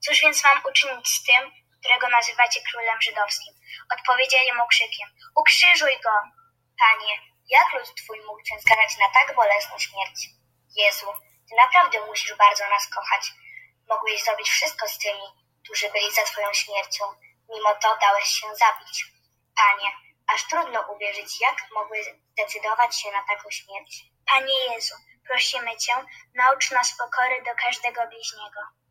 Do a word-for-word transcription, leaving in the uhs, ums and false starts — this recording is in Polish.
Cóż więc mam uczynić z tym, którego nazywacie królem żydowskim? Odpowiedzieli mu krzykiem: ukrzyżuj go! Panie, jak lud twój mógł cię skazać na tak bolesną śmierć? Jezu, ty naprawdę musisz bardzo nas kochać. Mogłeś zrobić wszystko z tymi, którzy byli za twoją śmiercią. Mimo to dałeś się zabić. Panie, aż trudno uwierzyć, jak mogłeś zdecydować się na taką śmierć. Panie Jezu, prosimy Cię, naucz nas pokory do każdego bliźniego.